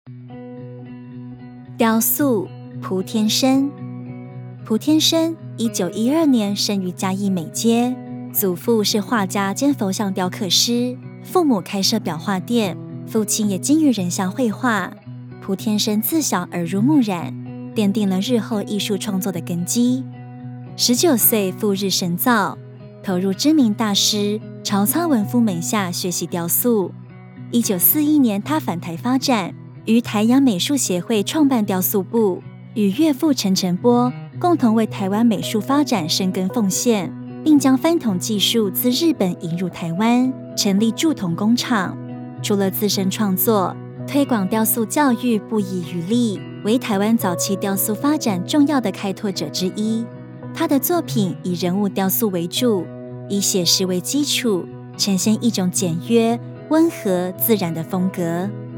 雕塑蒲天生。蒲天生1912年生于嘉义美街，祖父是画家兼佛像雕刻师，父母开设裱画店，父亲也精于人像绘画。蒲天生自小耳濡目染，奠定了日后艺术创作的根基。19岁赴日深造，投入知名大师曹操文夫门下学习雕塑。1941年，他返台发展，于台洋美术协会创办雕塑部，与岳父陈澄波共同为台湾美术发展深耕奉献，并将翻铜技术自日本引入台湾，成立铸铜工厂。除了自身创作，推广雕塑教育不遗余力，为台湾早期雕塑发展重要的开拓者之一。他的作品以人物雕塑为主，以写实为基础，呈现一种简约、温和、自然的风格。